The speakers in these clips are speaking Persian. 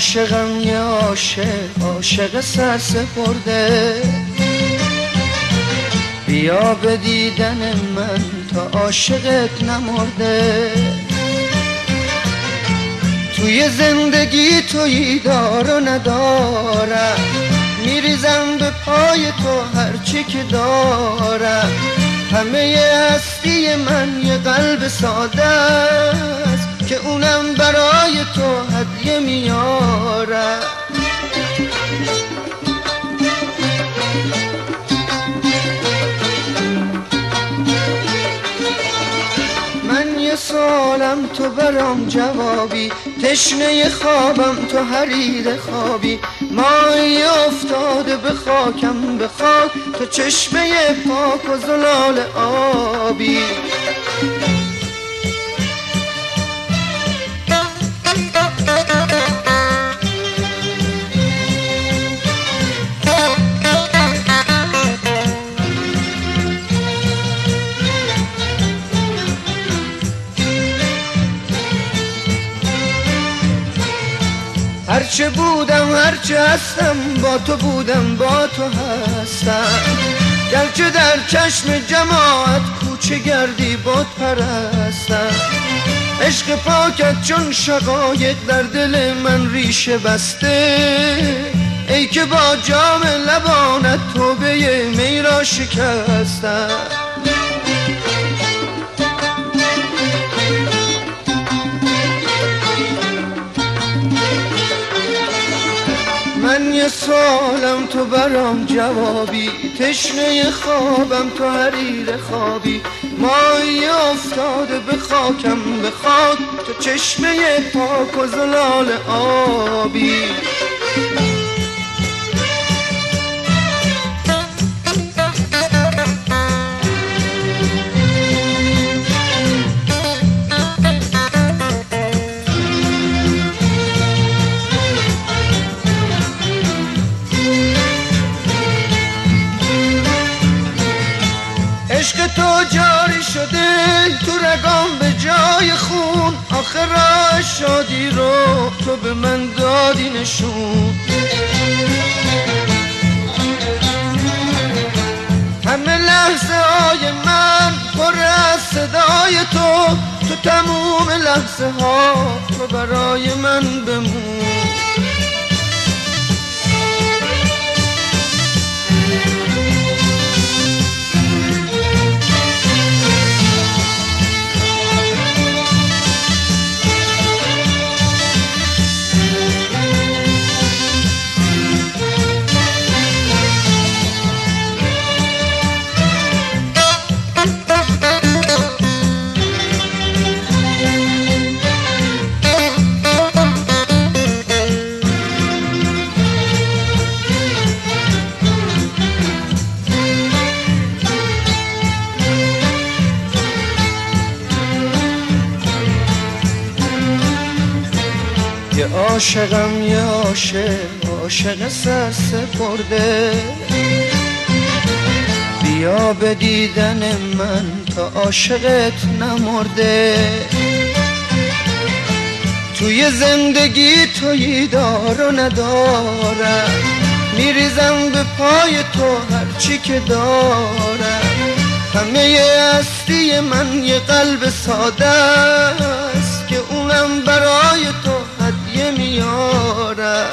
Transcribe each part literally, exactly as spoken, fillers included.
عاشقم یه عاشق، عاشق سرسپرده. بیا به دیدن من تا عاشقت نمرده. توی زندگی تویی دار و ندارم، میریزم به پای تو هرچی که دارم. همه هستی من یه قلب ساده است که اونم برای تو هدیه میارم. من یه سوالم تو برام جوابی، تشنه خوابم تو حریر خوابی. مایی افتاده به خاکم به خاک، تو چشمه پاک و زلال آبی. هرچه بودم هرچه هستم با تو بودم با تو هستم. گرچه در چشم جماعت کوچه گردی بت پرستم. عشق پاکت چون شقایق در دل من ریشه بسته. ای که با جام لبانت توبه می را شکستم. من یه سوالم تو برام جوابی، تشنه خوابم تو حریر خوابی. مایی افتاده به خاکم به خاک، تو چشمه پاک و زلال آبی. عشق تو جاری شده تو رگام به جای خون. آخر راه شادی رو تو به من دادی نشون. همه لحظه های من پر از صدای تو. تو تموم لحظه ها تو برای من بمون. یه عاشقم یه عاشق، عاشق سرسپرده. بیا به دیدن من تا عاشقت نمرده. توی زندگی تویی دار و ندارم، میریزم به پای تو هرچی که دارم. همه هستی من یه قلب ساده است که اونم برای تو هدیه میارم.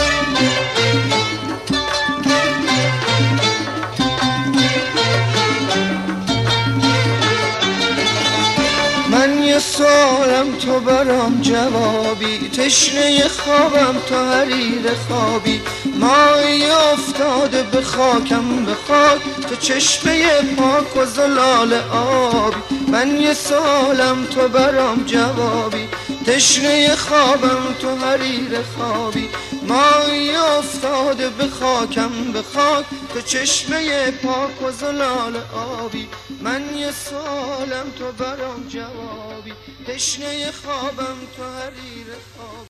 من یه سوالم تو برام جوابی، تشنه خوابم تو حریر خوابی. مایی افتاده به خاکم به خاک، تو چشمه پاک و زلال آبی. من یه سوالم تو برام جوابی، تشنه خوابم تو حریر خوابی. مایی افتاده به خاکم به خاک، تو چشمه پاک و زلال آبی. من یه سوالم تو برام جوابی، تشنه خوابم تو حریر خوابی.